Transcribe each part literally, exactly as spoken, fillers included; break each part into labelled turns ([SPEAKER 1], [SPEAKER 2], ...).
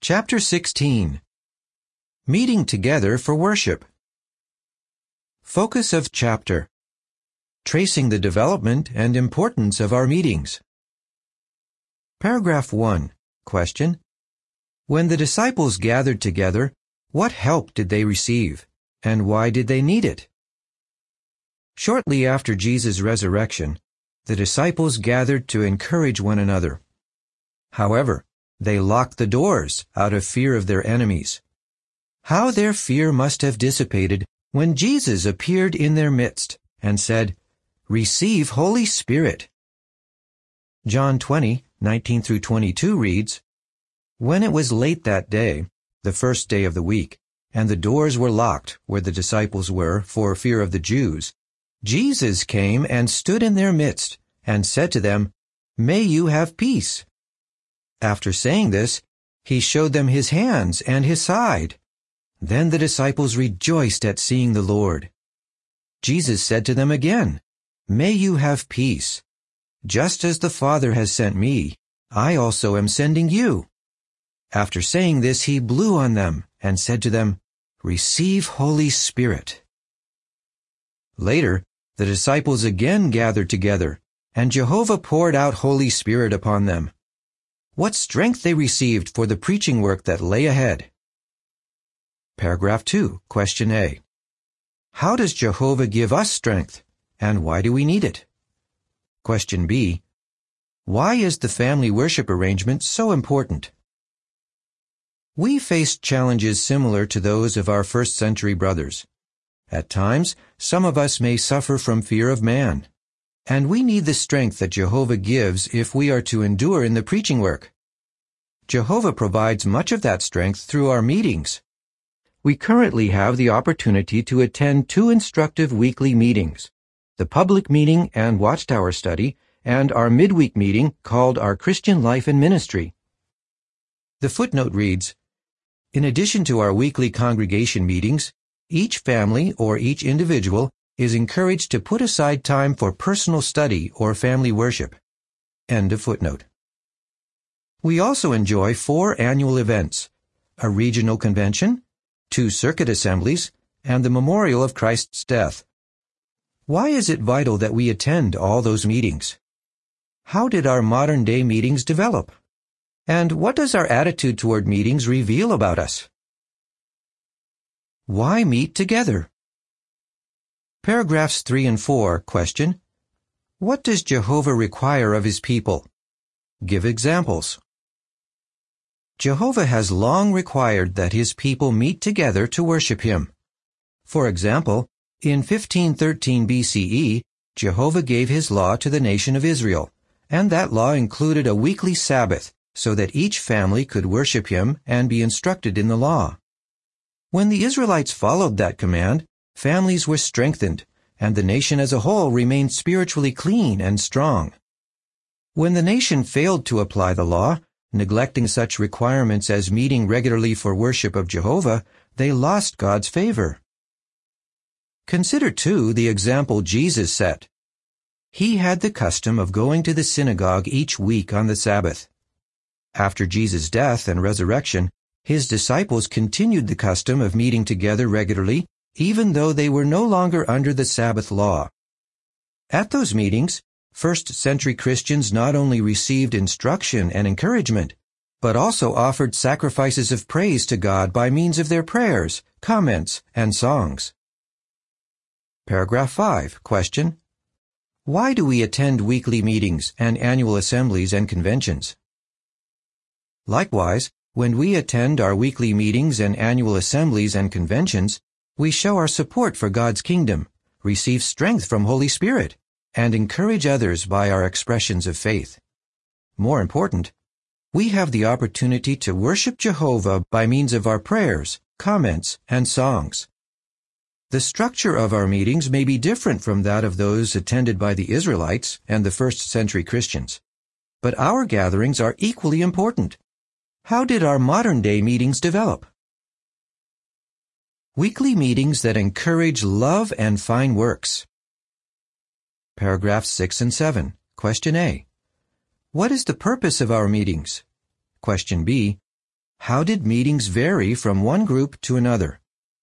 [SPEAKER 1] Chapter sixteen. Meeting Together for Worship. Focus of chapter. Tracing the development and importance of our meetings. Paragraph one. Question. When the disciples gathered together, what help did they receive, and why did they need it? Shortly after Jesus' resurrection, the disciples gathered to encourage one another. However, they locked the doors out of fear of their enemies. How their fear must have dissipated when Jesus appeared in their midst and said, "Receive Holy Spirit." John twenty, nineteen through twenty-two reads, "When it was late that day, the first day of the week, and the doors were locked where the disciples were for fear of the Jews, Jesus came and stood in their midst and said to them, 'May you have peace.' After saying this, he showed them his hands and his side. Then the disciples rejoiced at seeing the Lord. Jesus said to them again, 'May you have peace. Just as the Father has sent me, I also am sending you.' After saying this, he blew on them and said to them, 'Receive Holy Spirit.' Later, the disciples again gathered together, and Jehovah poured out Holy Spirit upon them. What strength they received for the preaching work that lay ahead. Paragraph two, Question A. How does Jehovah give us strength, and why do we need it? Question B. Why is the family worship arrangement so important? We faced challenges similar to those of our first century brothers. At times, some of us may suffer from fear of man, and we need the strength that Jehovah gives if we are to endure in the preaching work. Jehovah provides much of that strength through our meetings. We currently have the opportunity to attend two instructive weekly meetings, the public meeting and Watchtower study, and our midweek meeting called our Christian Life and Ministry. The footnote reads, in addition to our weekly congregation meetings, each family or each individual is encouraged to put aside time for personal study or family worship. End of footnote. We also enjoy four annual events, a regional convention, two circuit assemblies, and the memorial of Christ's death. Why is it vital that we attend all those meetings? How did our modern-day meetings develop? And what does our attitude toward meetings reveal about us? Why meet together? Paragraphs three and four. Question. What does Jehovah require of his people? Give examples. Jehovah has long required that his people meet together to worship him. For example, in fifteen thirteen B C E, Jehovah gave his law to the nation of Israel, and that law included a weekly Sabbath so that each family could worship him and be instructed in the law. When the Israelites followed that command, families were strengthened, and the nation as a whole remained spiritually clean and strong. When the nation failed to apply the law, neglecting such requirements as meeting regularly for worship of Jehovah, they lost God's favor. Consider, too, the example Jesus set. He had the custom of going to the synagogue each week on the Sabbath. After Jesus' death and resurrection, his disciples continued the custom of meeting together regularly, even though they were no longer under the Sabbath law. At those meetings, first-century Christians not only received instruction and encouragement, but also offered sacrifices of praise to God by means of their prayers, comments, and songs. Paragraph five. Question. Why do we attend weekly meetings and annual assemblies and conventions? Likewise, when we attend our weekly meetings and annual assemblies and conventions, we show our support for God's kingdom, receive strength from Holy Spirit, and encourage others by our expressions of faith. More important, we have the opportunity to worship Jehovah by means of our prayers, comments, and songs. The structure of our meetings may be different from that of those attended by the Israelites and the first-century Christians, but our gatherings are equally important. How did our modern-day meetings develop? Weekly meetings that encourage love and fine works. Paragraphs six and seven. Question A. What is the purpose of our meetings? Question B. how did meetings vary from one group to another?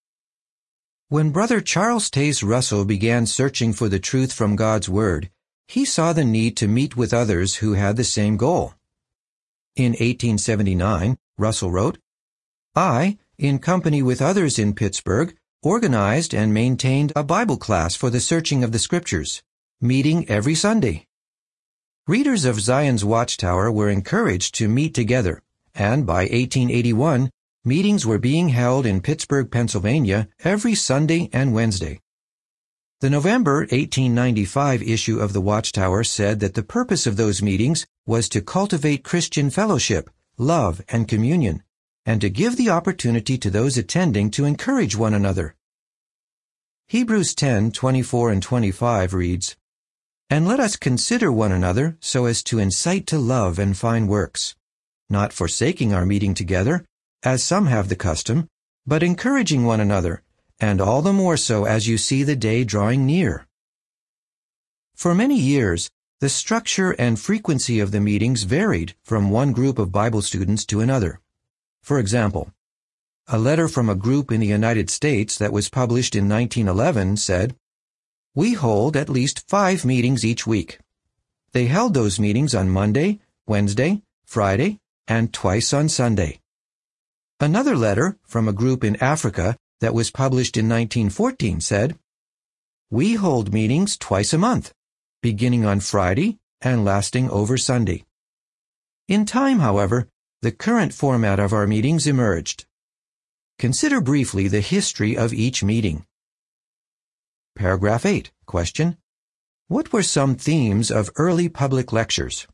[SPEAKER 1] When Brother Charles Taze Russell began searching for the truth from God's Word, he saw the need to meet with others who had the same goal. In eighteen seventy-nine, Russell wrote, "I, in company with others in Pittsburgh, organized and maintained a Bible class for the searching of the Scriptures, meeting every Sunday." Readers of Zion's Watchtower were encouraged to meet together, and by eighteen eighty-one, meetings were being held in Pittsburgh, Pennsylvania, every Sunday and Wednesday. The November eighteen ninety-five issue of the Watchtower said that the purpose of those meetings was to cultivate Christian fellowship, love, and communion, and to give the opportunity to those attending to encourage one another. Hebrews ten twenty-four and twenty-five reads, "And let us consider one another so as to incite to love and fine works, not forsaking our meeting together, as some have the custom, but encouraging one another, and all the more so as you see the day drawing near." For many years, the structure and frequency of the meetings varied from one group of Bible students to another. For example, a letter from a group in the United States that was published in nineteen eleven said, "We hold at least five meetings each week. They held those meetings on Monday, Wednesday, Friday, and twice on Sunday." Another letter from a group in Africa that was published in nineteen fourteen said, "We hold meetings twice a month, beginning on Friday and lasting over Sunday." In time, however, the current format of our meetings emerged. Consider briefly the history of each meeting. Paragraph eight. Question. What were some themes of early public lectures?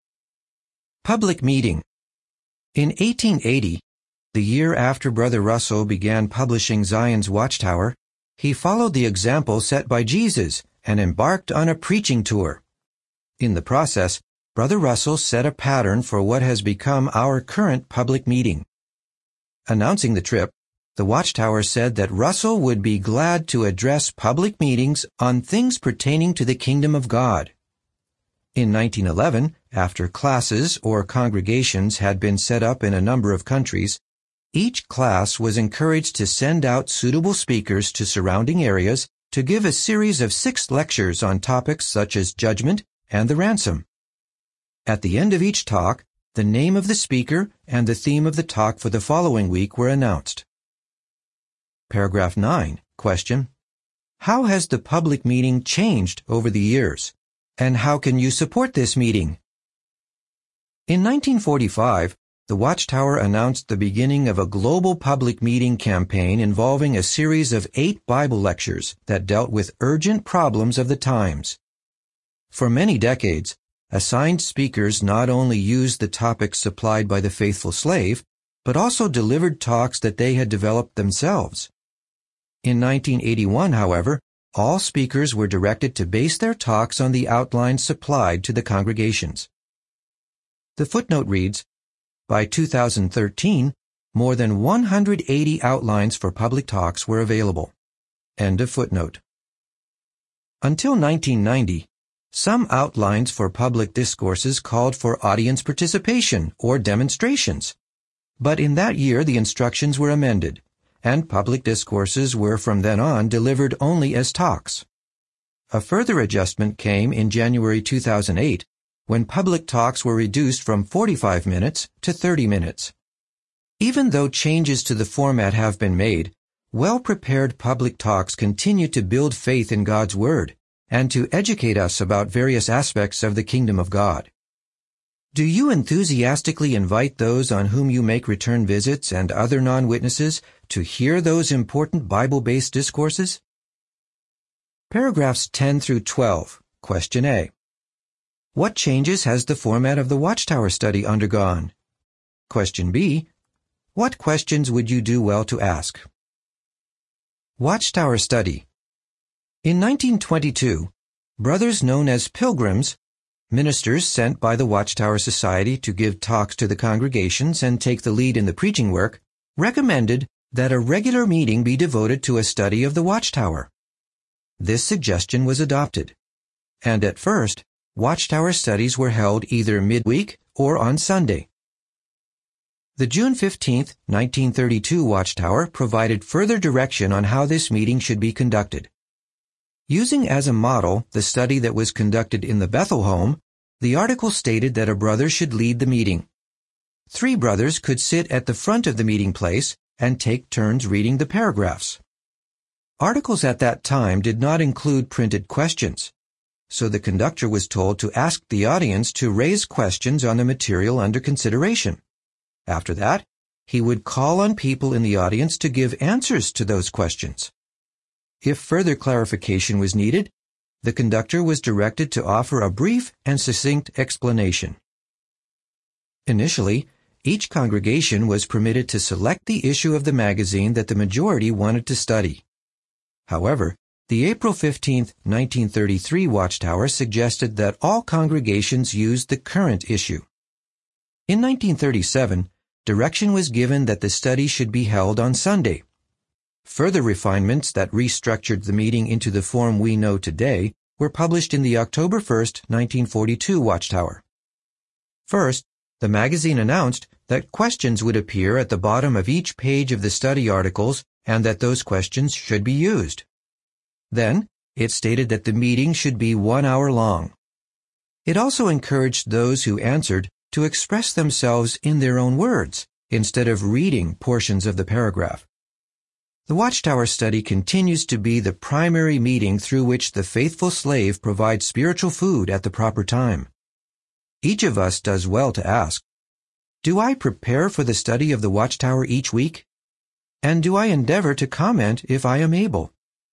[SPEAKER 1] Public meeting. In eighteen eighty, the year after Brother Russell began publishing Zion's Watchtower, he followed the example set by Jesus and embarked on a preaching tour. In the process, Brother Russell set a pattern for what has become our current public meeting. Announcing the trip, the Watchtower said that Russell would be glad to address public meetings on things pertaining to the kingdom of God. In nineteen eleven, after classes or congregations had been set up in a number of countries, each class was encouraged to send out suitable speakers to surrounding areas to give a series of six lectures on topics such as judgment and the ransom. At the end of each talk, the name of the speaker and the theme of the talk for the following week were announced. Paragraph nine. Question. How has the public meeting changed over the years, and how can you support this meeting? In nineteen forty-five, the Watchtower announced the beginning of a global public meeting campaign involving a series of eight Bible lectures that dealt with urgent problems of the times. For many decades, assigned speakers not only used the topics supplied by the faithful slave, but also delivered talks that they had developed themselves. In nineteen eighty-one, however, all speakers were directed to base their talks on the outlines supplied to the congregations. The footnote reads, by two thousand thirteen, more than one hundred eighty outlines for public talks were available. End of footnote. Until nineteen ninety, some outlines for public discourses called for audience participation or demonstrations. But in that year the instructions were amended, and public discourses were from then on delivered only as talks. A further adjustment came in January two thousand eight, when public talks were reduced from forty-five minutes to thirty minutes. Even though changes to the format have been made, well-prepared public talks continue to build faith in God's Word and to educate us about various aspects of the kingdom of God. Do you enthusiastically invite those on whom you make return visits and other non-witnesses to hear those important Bible-based discourses? Paragraphs ten through twelve. Question A. What changes has the format of the Watchtower study undergone? Question B. What questions would you do well to ask? Watchtower study. In nineteen twenty-two, brothers known as pilgrims, ministers sent by the Watchtower Society to give talks to the congregations and take the lead in the preaching work, recommended that a regular meeting be devoted to a study of the Watchtower. This suggestion was adopted, and at first, Watchtower studies were held either midweek or on Sunday. The June fifteenth, nineteen thirty-two Watchtower provided further direction on how this meeting should be conducted. Using as a model the study that was conducted in the Bethel home, the article stated that a brother should lead the meeting. Three brothers could sit at the front of the meeting place and take turns reading the paragraphs. Articles at that time did not include printed questions, so the conductor was told to ask the audience to raise questions on the material under consideration. After that, he would call on people in the audience to give answers to those questions. If further clarification was needed, the conductor was directed to offer a brief and succinct explanation. Initially, each congregation was permitted to select the issue of the magazine that the majority wanted to study. However, the April fifteenth, nineteen thirty-three Watchtower suggested that all congregations use the current issue. In nineteen thirty-seven, direction was given that the study should be held on Sunday. Further refinements that restructured the meeting into the form we know today were published in the October first, nineteen forty-two Watchtower. First, the magazine announced that questions would appear at the bottom of each page of the study articles and that those questions should be used. Then, it stated that the meeting should be one hour long. It also encouraged those who answered to express themselves in their own words, instead of reading portions of the paragraph. The Watchtower study continues to be the primary meeting through which the faithful slave provides spiritual food at the proper time. Each of us does well to ask, do I prepare for the study of the Watchtower each week? And do I endeavor to comment if I am able?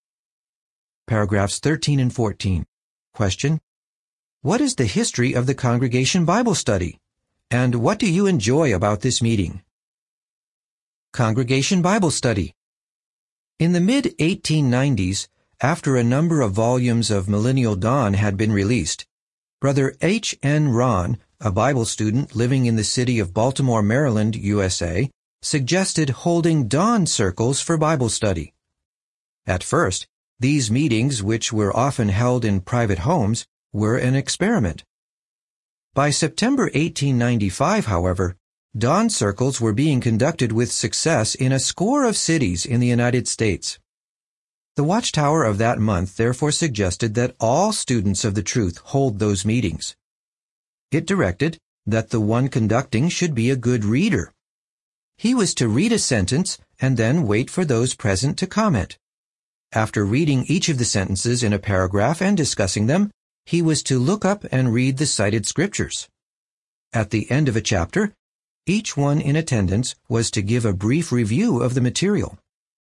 [SPEAKER 1] Paragraphs thirteen and fourteen. Question: what is the history of the Congregation Bible Study? And what do you enjoy about this meeting? Congregation Bible Study. In the mid eighteen nineties, after a number of volumes of Millennial Dawn had been released, Brother H N Ron, a Bible student living in the city of Baltimore, Maryland, U S A, suggested holding dawn circles for Bible study. At first, these meetings, which were often held in private homes, were an experiment. By September eighteen ninety-five, however, dawn circles were being conducted with success in a score of cities in the United States. The Watchtower of that month therefore suggested that all students of the truth hold those meetings. It directed that the one conducting should be a good reader. He was to read a sentence and then wait for those present to comment. After reading each of the sentences in a paragraph and discussing them, he was to look up and read the cited scriptures. At the end of a chapter, each one in attendance was to give a brief review of the material.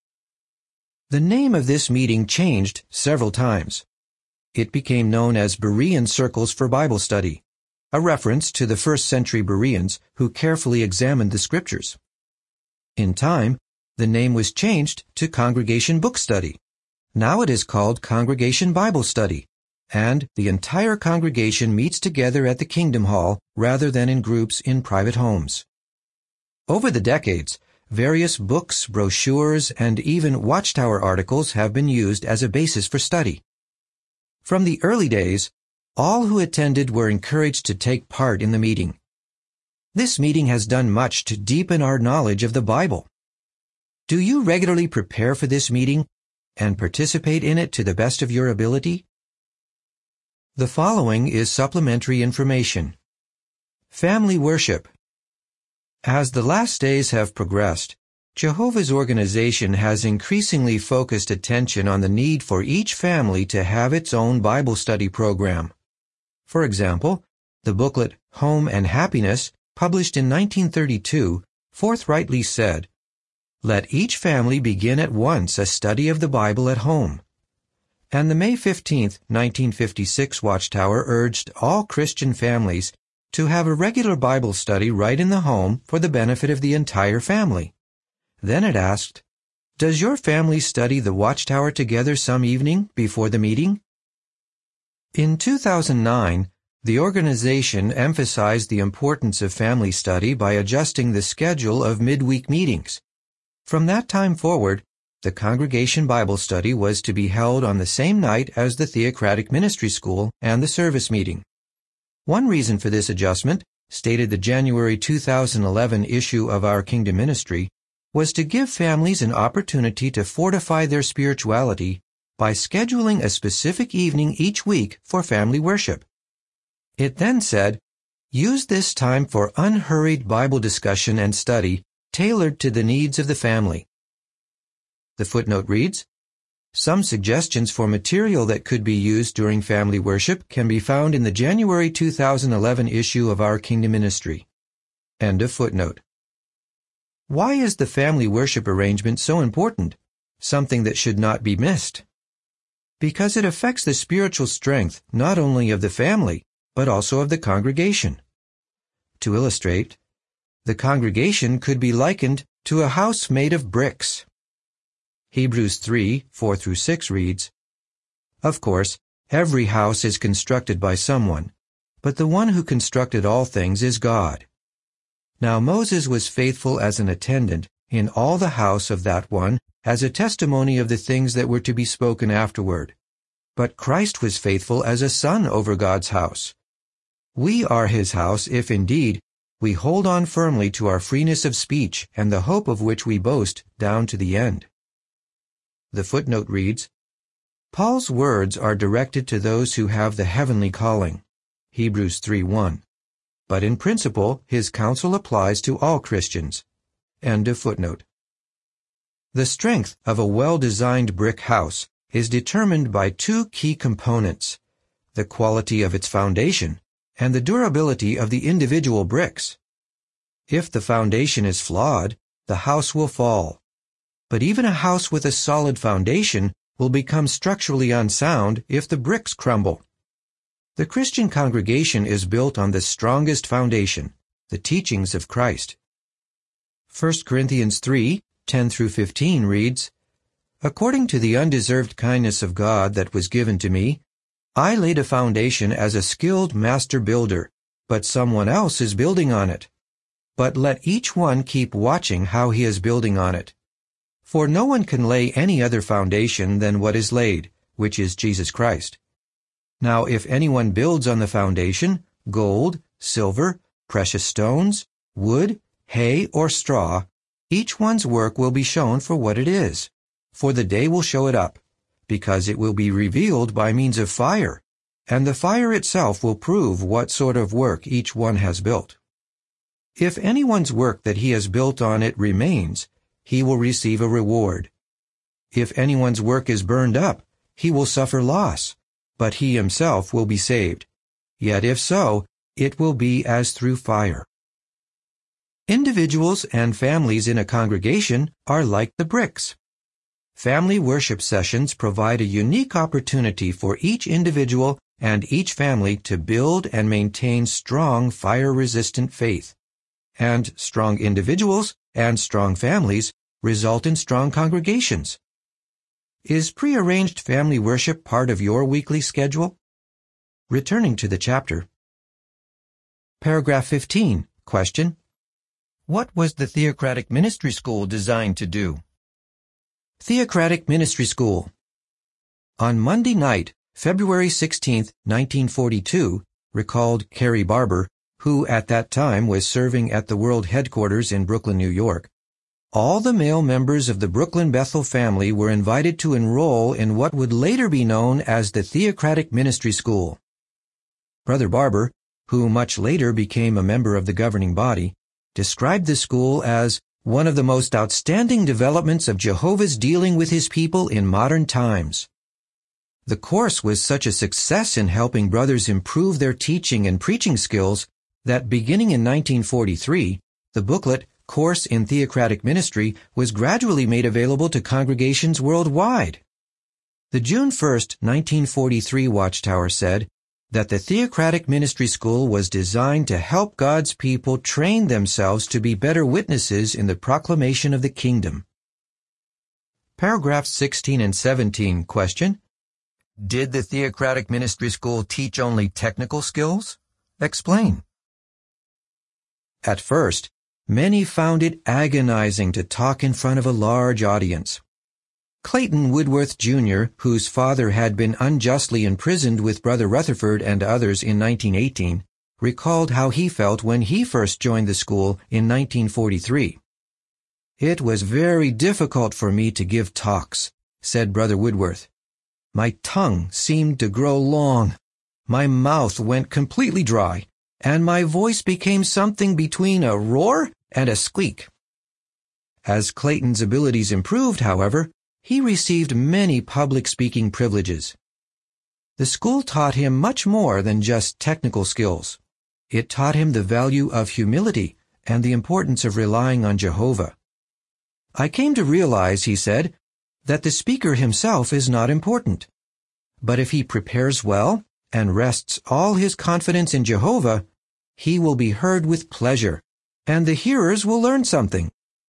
[SPEAKER 1] The name of this meeting changed several times. It became known as Berean Circles for Bible Study, a reference to the first century Bereans who carefully examined the scriptures. In time, the name was changed to Congregation Book Study. Now it is called Congregation Bible Study, and the entire congregation meets together at the Kingdom Hall rather than in groups in private homes. Over the decades, various books, brochures, and even Watchtower articles have been used as a basis for study. From the early days, all who attended were encouraged to take part in the meeting. This meeting has done much to deepen our knowledge of the Bible. Do you regularly prepare for this meeting and participate in it to the best of your ability? The following is supplementary information. Family worship. As the last days have progressed, Jehovah's organization has increasingly focused attention on the need for each family to have its own Bible study program. For example, the booklet Home and Happiness, published in nineteen thirty-two, forthrightly said, "Let each family begin at once a study of the Bible at home." And the May fifteenth, nineteen fifty-six Watchtower urged all Christian families to have a regular Bible study right in the home for the benefit of the entire family. Then it asked, "Does your family study the Watchtower together some evening before the meeting?" In two thousand nine, the organization emphasized the importance of family study by adjusting the schedule of midweek meetings. From that time forward, the Congregation Bible Study was to be held on the same night as the Theocratic Ministry School and the service meeting. One reason for this adjustment stated the January two thousand eleven issue of Our Kingdom Ministry, was to give families an opportunity to fortify their spirituality by scheduling a specific evening each week for family worship. It then said, use this time for unhurried Bible discussion and study tailored to the needs of the family. The footnote reads, some suggestions for material that could be used during family worship can be found in the January two thousand eleven issue of Our Kingdom Ministry. End of footnote. Why is the family worship arrangement so important, something that should not be missed? Because it affects the spiritual strength not only of the family, but also of the congregation. To illustrate, the congregation could be likened to a house made of bricks. Hebrews three, four through six reads, of course, every house is constructed by someone, but the one who constructed all things is God. Now Moses was faithful as an attendant in all the house of that one as a testimony of the things that were to be spoken afterward. But Christ was faithful as a son over God's house. We are his house if indeed we hold on firmly to our freeness of speech and the hope of which we boast down to the end. The footnote reads, Paul's words are directed to those who have the heavenly calling, Hebrews three one. But in principle, his counsel applies to all Christians. End of footnote. The strength of a well-designed brick house is determined by two key components, the quality of its foundation and the durability of the individual bricks. If the foundation is flawed, the house will fall. But even a house with a solid foundation will become structurally unsound if the bricks crumble. The Christian congregation is built on the strongest foundation, the teachings of Christ. First Corinthians three, ten through fifteen reads, according to the undeserved kindness of God that was given to me, I laid a foundation as a skilled master builder, but someone else is building on it. But let each one keep watching how he is building on it. For no one can lay any other foundation than what is laid, which is Jesus Christ. Now if anyone builds on the foundation, gold, silver, precious stones, wood, hay, or straw, each one's work will be shown for what it is, for the day will show it up, because it will be revealed by means of fire, and the fire itself will prove what sort of work each one has built. If anyone's work that he has built on it remains, he will receive a reward. If anyone's work is burned up, he will suffer loss, but he himself will be saved. Yet if so, it will be as through fire. Individuals and families in a congregation are like the bricks. Family worship sessions provide a unique opportunity for each individual and each family to build and maintain strong fire-resistant faith. And strong individuals and strong families result in strong congregations. Is prearranged family worship part of your weekly schedule? Returning to the chapter. Paragraph fifteen, question. What was the Theocratic Ministry School designed to do? Theocratic Ministry School. On Monday night, February sixteenth, nineteen forty-two, recalled Carrie Barber, who at that time was serving at the World Headquarters in Brooklyn, New York, all the male members of the Brooklyn Bethel family were invited to enroll in what would later be known as the Theocratic Ministry School. Brother Barber, who much later became a member of the governing body, described the school as one of the most outstanding developments of Jehovah's dealing with his people in modern times. The course was such a success in helping brothers improve their teaching and preaching skills that beginning in nineteen forty-three, the booklet Course in Theocratic Ministry was gradually made available to congregations worldwide. The June first, nineteen forty-three Watchtower said that the Theocratic Ministry School was designed to help God's people train themselves to be better witnesses in the proclamation of the kingdom. Paragraphs sixteen and seventeen, question. Did the Theocratic Ministry School teach only technical skills? Explain. At first, many found it agonizing to talk in front of a large audience. Clayton Woodworth, Junior, whose father had been unjustly imprisoned with Brother Rutherford and others in nineteen eighteen, recalled how he felt when he first joined the school in nineteen forty-three. "It was very difficult for me to give talks," said Brother Woodworth. "My tongue seemed to grow long, my mouth went completely dry, and my voice became something between a roar and a squeak." As Clayton's abilities improved, however, he received many public speaking privileges. The school taught him much more than just technical skills. It taught him the value of humility and the importance of relying on Jehovah. "I came to realize," he said, "that the speaker himself is not important. But if he prepares well and rests all his confidence in Jehovah, he will be heard with pleasure, and the hearers will learn something."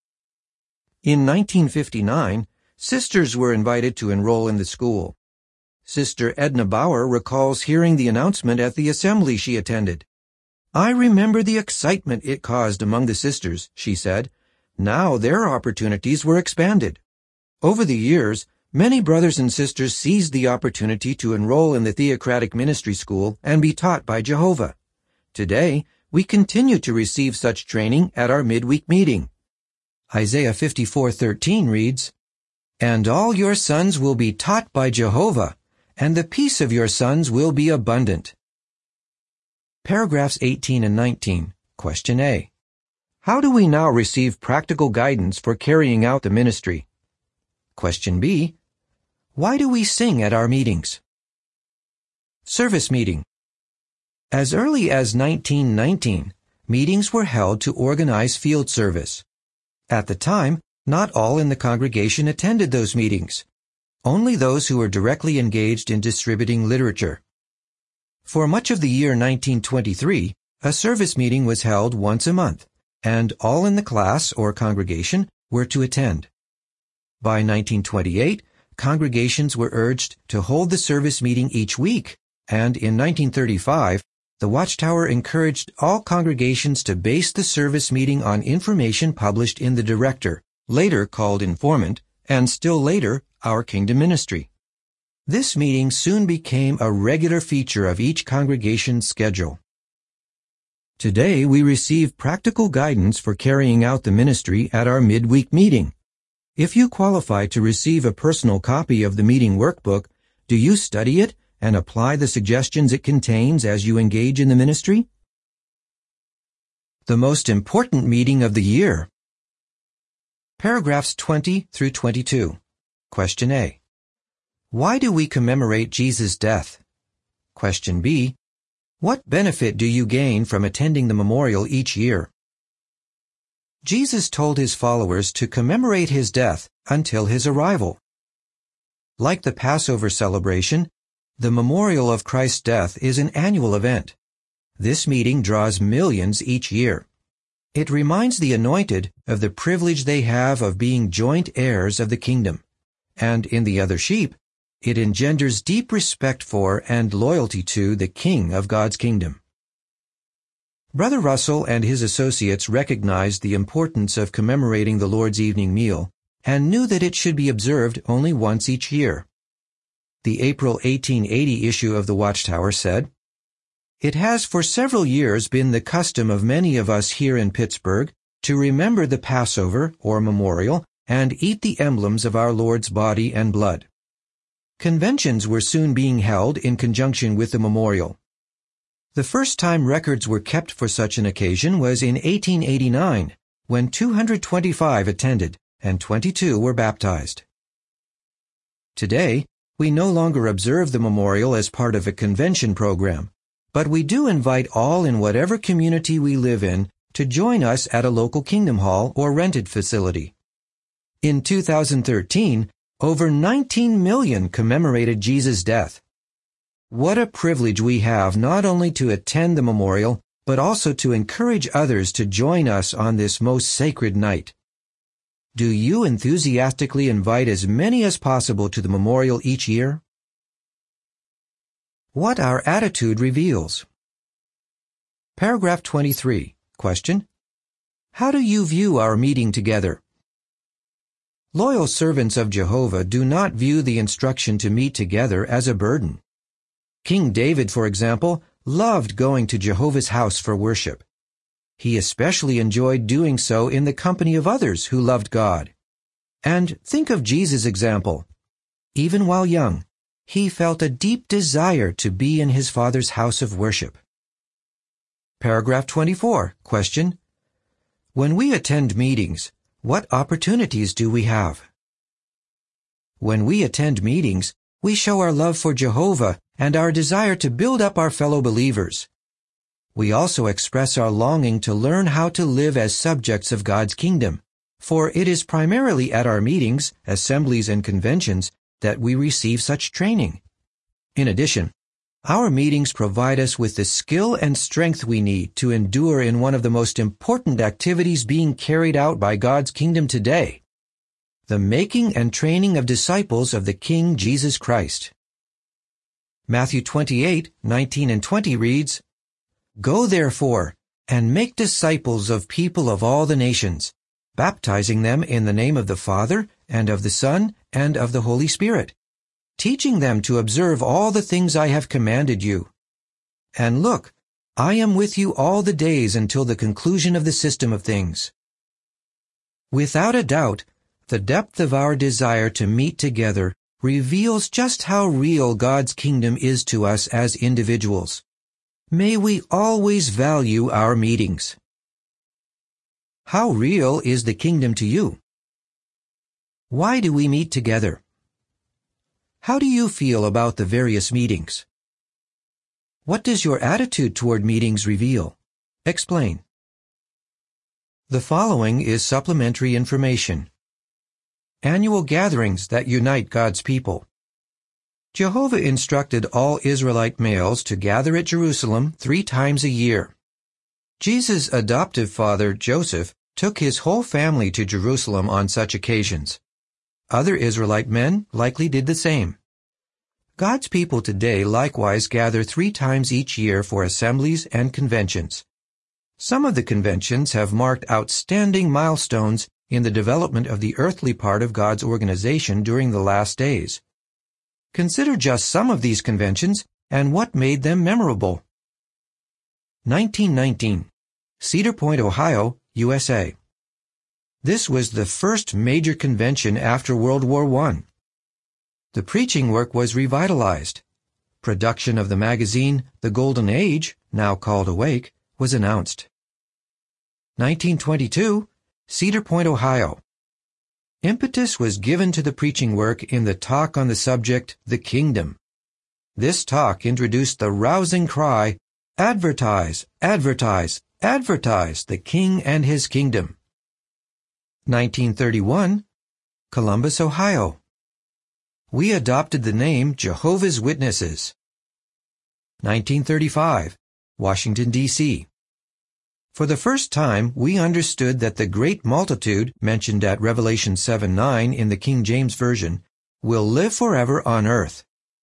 [SPEAKER 1] In nineteen fifty-nine, sisters were invited to enroll in the school. Sister Edna Bauer recalls hearing the announcement at the assembly she attended. "I remember the excitement it caused among the sisters," she said. "Now their opportunities were expanded." Over the years, many brothers and sisters seized the opportunity to enroll in the Theocratic Ministry School and be taught by Jehovah. Today, we continue to receive such training at our midweek meeting. Isaiah fifty-four thirteen reads, "And all your sons will be taught by Jehovah, and the peace of your sons will be abundant." Paragraphs eighteen and nineteen. Question A. How do we now receive practical guidance for carrying out the ministry? Question B. Why do we sing at our meetings? Service meeting. As early as nineteen nineteen, meetings were held to organize field service. At the time, not all in the congregation attended those meetings. Only those who were directly engaged in distributing literature. For much of the year nineteen twenty-three, a service meeting was held once a month, and all in the class or congregation were to attend. By nineteen twenty-eight, congregations were urged to hold the service meeting each week, and in nineteen thirty-five, the Watchtower encouraged all congregations to base the service meeting on information published in the Director, later called Informant, and still later, Our Kingdom Ministry. This meeting soon became a regular feature of each congregation's schedule. Today, we receive practical guidance for carrying out the ministry at our midweek meeting. If you qualify to receive a personal copy of the meeting workbook, do you study it and apply the suggestions it contains as you engage in the ministry? The most important meeting of the year. Paragraphs twenty through twenty-two. Question A. Why do we commemorate Jesus' death? Question B. What benefit do you gain from attending the memorial each year? Jesus told his followers to commemorate his death until his arrival. Like the Passover celebration, the memorial of Christ's death is an annual event. This meeting draws millions each year. It reminds the anointed of the privilege they have of being joint heirs of the kingdom. And in the other sheep, it engenders deep respect for and loyalty to the King of God's kingdom. Brother Russell and his associates recognized the importance of commemorating the Lord's evening meal and knew that it should be observed only once each year. The April eighteen eighty issue of the Watchtower said, "It has for several years been the custom of many of us here in Pittsburgh to remember the Passover or memorial and eat the emblems of our Lord's body and blood." Conventions were soon being held in conjunction with the memorial. The first time records were kept for such an occasion was in eighteen eighty-nine, when two hundred twenty-five attended and twenty-two were baptized. Today, we no longer observe the memorial as part of a convention program, but we do invite all in whatever community we live in to join us at a local Kingdom Hall or rented facility. In two thousand thirteen, over nineteen million commemorated Jesus' death. What a privilege we have not only to attend the memorial, but also to encourage others to join us on this most sacred night. Do you enthusiastically invite as many as possible to the memorial each year? What our attitude reveals. Paragraph twenty-three. Question. How do you view our meeting together? Loyal servants of Jehovah do not view the instruction to meet together as a burden. King David, for example, loved going to Jehovah's house for worship. He especially enjoyed doing so in the company of others who loved God. And think of Jesus' example. Even while young, he felt a deep desire to be in his Father's house of worship. Paragraph twenty-four, question. When we attend meetings, what opportunities do we have? When we attend meetings, we show our love for Jehovah and our desire to build up our fellow believers. We also express our longing to learn how to live as subjects of God's kingdom, for it is primarily at our meetings, assemblies, and conventions that we receive such training. In addition, our meetings provide us with the skill and strength we need to endure in one of the most important activities being carried out by God's kingdom today, the making and training of disciples of the King Jesus Christ. Matthew twenty-eight, nineteen and twenty reads, "Go therefore, and make disciples of people of all the nations, baptizing them in the name of the Father, and of the Son, and of the Holy Spirit, teaching them to observe all the things I have commanded you. And look, I am with you all the days until the conclusion of the system of things." Without a doubt, the depth of our desire to meet together reveals just how real God's kingdom is to us as individuals. May we always value our meetings. How real is the kingdom to you? Why do we meet together? How do you feel about the various meetings? What does your attitude toward meetings reveal? Explain. The following is supplementary information. Annual gatherings that unite God's people. Jehovah instructed all Israelite males to gather at Jerusalem three times a year. Jesus' adoptive father, Joseph, took his whole family to Jerusalem on such occasions. Other Israelite men likely did the same. God's people today likewise gather three times each year for assemblies and conventions. Some of the conventions have marked outstanding milestones in the development of the earthly part of God's organization during the last days. Consider just some of these conventions and what made them memorable. nineteen nineteen, Cedar Point, Ohio, U S A. This was the first major convention after World War One. The preaching work was revitalized. Production of the magazine The Golden Age, now called Awake, was announced. nineteen twenty-two, Cedar Point, Ohio. Impetus was given to the preaching work in the talk on the subject, The Kingdom. This talk introduced the rousing cry, "Advertise, advertise, advertise the King and His Kingdom." nineteen thirty-one, Columbus, Ohio. We adopted the name Jehovah's Witnesses. nineteen thirty-five, Washington, D C For the first time, we understood that the great multitude, mentioned at Revelation seven nine in the King James Version, will live forever on earth.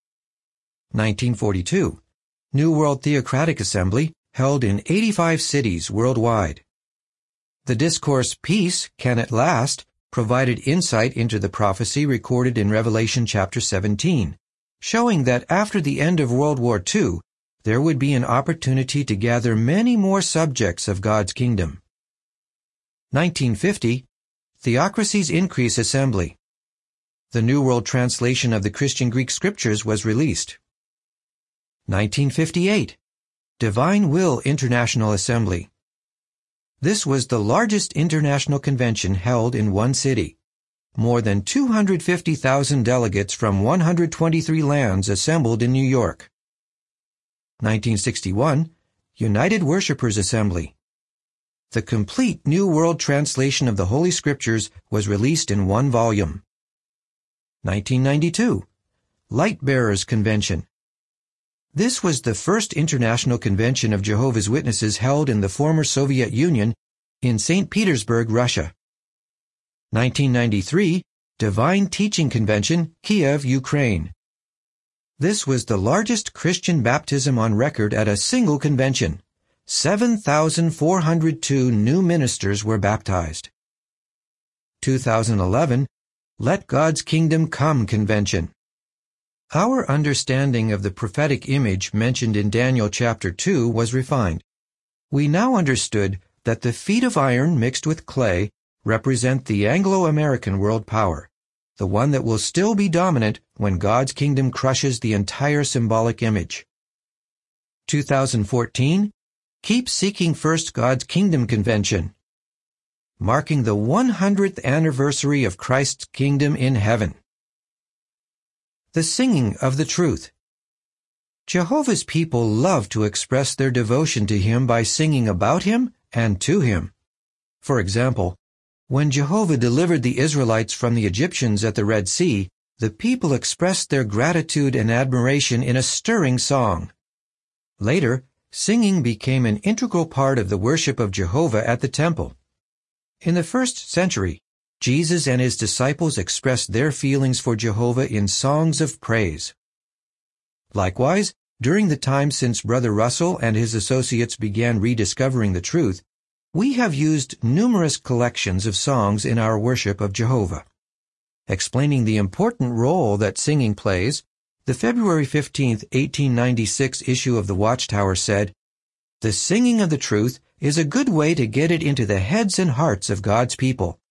[SPEAKER 1] nineteen forty-two, New World Theocratic Assembly, held in eighty-five cities worldwide. The discourse, Peace, Can It Last?, provided insight into the prophecy recorded in Revelation chapter seventeen, showing that after the end of World War Two, there would be an opportunity to gather many more subjects of God's kingdom. nineteen fifty, Theocracy's Increase Assembly. The New World Translation of the Christian Greek Scriptures was released. nineteen fifty-eight, Divine Will International Assembly. This was the largest international convention held in one city. More than two hundred fifty thousand delegates from one hundred twenty-three lands assembled in New York. nineteen sixty-one, United Worshipers Assembly. The complete New World Translation of the Holy Scriptures was released in one volume. nineteen ninety-two, Light Bearers Convention. This was the first international convention of Jehovah's Witnesses held in the former Soviet Union in Saint Petersburg, Russia. nineteen ninety-three, Divine Teaching Convention, Kiev, Ukraine. This was the largest Christian baptism on record at a single convention. seven thousand four hundred two new ministers were baptized. two thousand eleven, Let God's Kingdom Come Convention. Our understanding of the prophetic image mentioned in Daniel chapter two was refined. We now understood that the feet of iron mixed with clay represent the Anglo-American world power, the one that will still be dominant when God's kingdom crushes the entire symbolic image. two thousand fourteen, Keep Seeking First God's Kingdom Convention, marking the one hundredth anniversary of Christ's kingdom in heaven. The singing of the truth. Jehovah's people love to express their devotion to Him by singing about Him and to Him. For example, when Jehovah delivered the Israelites from the Egyptians at the Red Sea, the people expressed their gratitude and admiration in a stirring song. Later, singing became an integral part of the worship of Jehovah at the temple. In the first century, Jesus and His disciples expressed their feelings for Jehovah in songs of praise. Likewise, during the time since Brother Russell and his associates began rediscovering the truth, we have used numerous collections of songs in our worship of Jehovah. Explaining the important role that singing plays, the February fifteenth, eighteen ninety-six issue of the Watchtower said, "The singing of the truth is a good way to get it into the heads and hearts of God's people.